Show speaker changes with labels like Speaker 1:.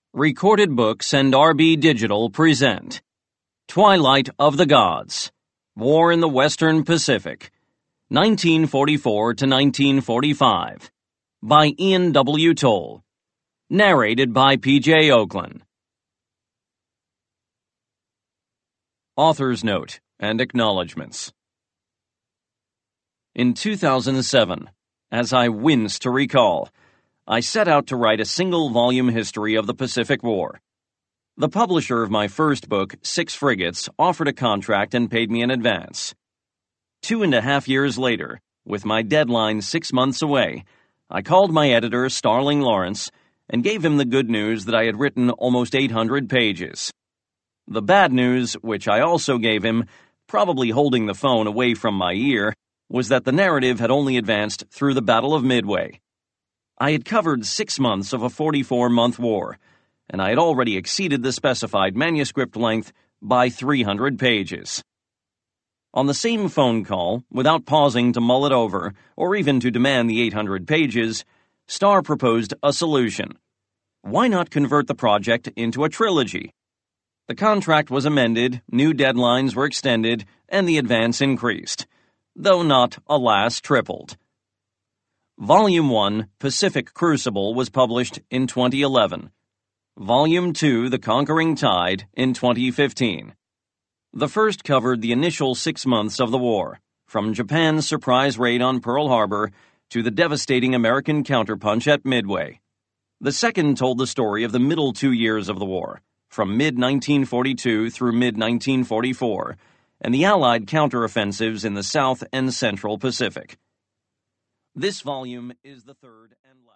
Speaker 1: Recorded Books and RB Digital present Twilight of the Gods, War in the Western Pacific, 1944 to 1945, by Ian W. Toll. Narrated by P.J. Oakland. Author's Note and Acknowledgements. In 2007, as I wince to recall, I set out to write a single-volume history of the Pacific War. The publisher of my first book, Six Frigates, offered a contract and paid me in advance. 2.5 years later, with my deadline 6 months away, I called my editor, Starling Lawrence, and gave him the good news that I had written almost 800 pages. The bad news, which I also gave him, probably holding the phone away from my ear, was that the narrative had only advanced through the Battle of Midway. I had covered 6 months of a 44-month war, and I had already exceeded the specified manuscript length by 300 pages. On the same phone call, without pausing to mull it over, or even to demand the 800 pages, Starr proposed a solution. Why not convert the project into a trilogy? The contract was amended, new deadlines were extended, and the advance increased, though not, alas, tripled. Volume 1, Pacific Crucible, was published in 2011. Volume 2, The Conquering Tide, in 2015. The first covered the initial 6 months of the war, from Japan's surprise raid on Pearl Harbor to the devastating American counterpunch at Midway. The second told the story of the middle 2 years of the war, from mid-1942 through mid-1944, and the Allied counteroffensives in the South and Central Pacific. This volume is the third and